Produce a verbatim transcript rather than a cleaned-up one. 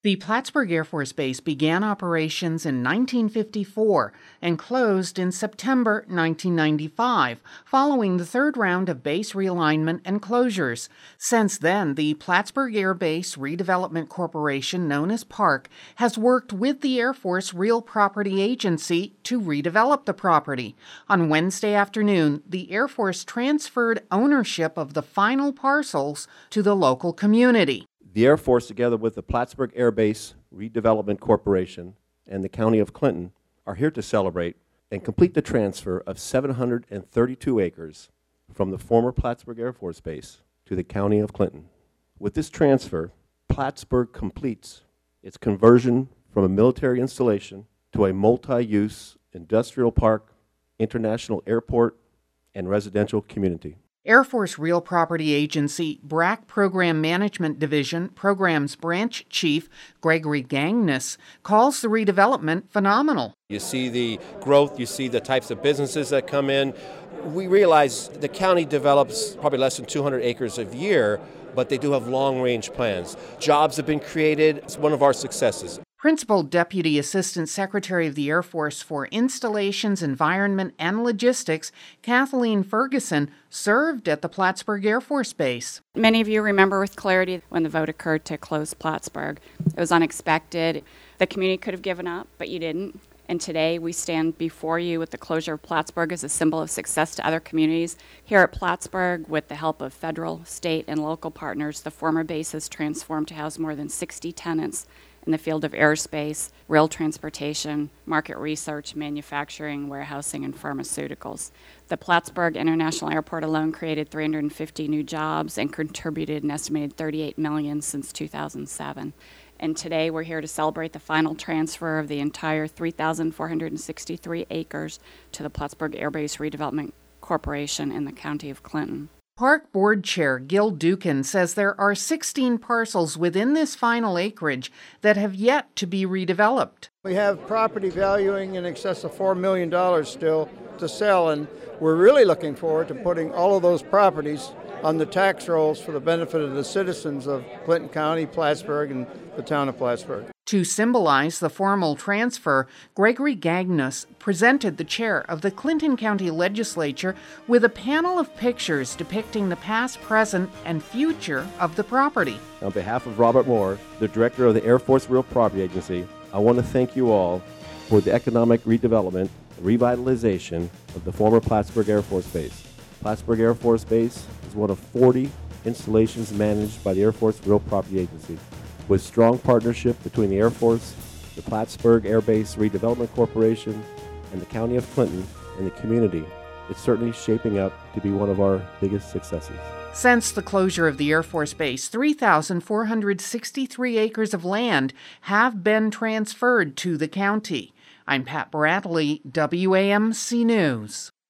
The Plattsburgh Air Force Base began operations in nineteen fifty-four and closed in September nineteen ninety-five, following the third round of base realignment and closures. Since then, the Plattsburgh Air Base Redevelopment Corporation, known as PARC, has worked with the Air Force Real Property Agency to redevelop the property. On Wednesday afternoon, the Air Force transferred ownership of the final parcels to the local community. The Air Force, together with the Plattsburgh Air Base Redevelopment Corporation and the County of Clinton, are here to celebrate and complete the transfer of seven hundred thirty-two acres from the former Plattsburgh Air Force Base to the County of Clinton. With this transfer, Plattsburgh completes its conversion from a military installation to a multi-use industrial park, international airport, and residential community. Air Force Real Property Agency B R A C Program Management Division Programs Branch Chief Gregory Gagnes calls the redevelopment phenomenal. You see the growth, you see the types of businesses that come in. We realize the county develops probably less than two hundred acres a year, but they do have long-range plans. Jobs have been created. It's one of our successes. Principal Deputy Assistant Secretary of the Air Force for Installations, Environment, and Logistics, Kathleen Ferguson, served at the Plattsburgh Air Force Base. Many of you remember with clarity when the vote occurred to close Plattsburgh. It was unexpected. The community could have given up, but you didn't. And today we stand before you with the closure of Plattsburgh as a symbol of success to other communities. Here at Plattsburgh, with the help of federal, state, and local partners, the former base has transformed to house more than sixty tenants in the field of aerospace, rail transportation, market research, manufacturing, warehousing, and pharmaceuticals. The Plattsburgh International Airport alone created three hundred fifty new jobs and contributed an estimated thirty-eight million dollars since two thousand seven. And today we're here to celebrate the final transfer of the entire three thousand four hundred sixty-three acres to the Plattsburgh Air Base Redevelopment Corporation in the County of Clinton. Park Board Chair Gil Dukin says there are sixteen parcels within this final acreage that have yet to be redeveloped. We have property valuing in excess of four million dollars still to sell, and we're really looking forward to putting all of those properties on the tax rolls for the benefit of the citizens of Clinton County, Plattsburgh, and the town of Plattsburgh. To symbolize the formal transfer, Gregory Gagnes presented the chair of the Clinton County Legislature with a panel of pictures depicting the past, present, and future of the property. On behalf of Robert Moore, the director of the Air Force Real Property Agency, I want to thank you all for the economic redevelopment and revitalization of the former Plattsburgh Air Force Base. Plattsburgh Air Force Base is one of forty installations managed by the Air Force Real Property Agency. With strong partnership between the Air Force, the Plattsburgh Air Base Redevelopment Corporation, and the County of Clinton and the community, it's certainly shaping up to be one of our biggest successes. Since the closure of the Air Force Base, three thousand four hundred sixty-three acres of land have been transferred to the county. I'm Pat Bradley, W A M C News.